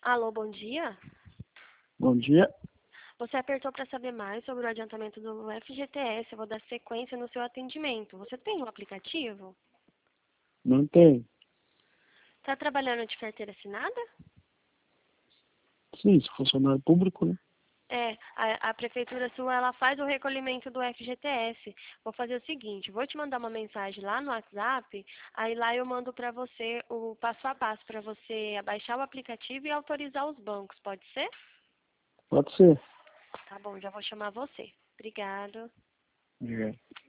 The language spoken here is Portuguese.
Alô, bom dia. Bom dia. Você apertou para saber mais sobre o adiantamento do FGTS. Eu vou dar sequência no seu atendimento. Você tem um aplicativo? Não tem. Está trabalhando de carteira assinada? Sim, se funcionário público, né? A prefeitura sua, ela faz o recolhimento do FGTS. Vou fazer o seguinte, vou te mandar uma mensagem lá no WhatsApp, aí lá eu mando para você o passo a passo para você baixar o aplicativo e autorizar os bancos, pode ser? Pode ser. Tá bom, já vou chamar você. Obrigado. Obrigado.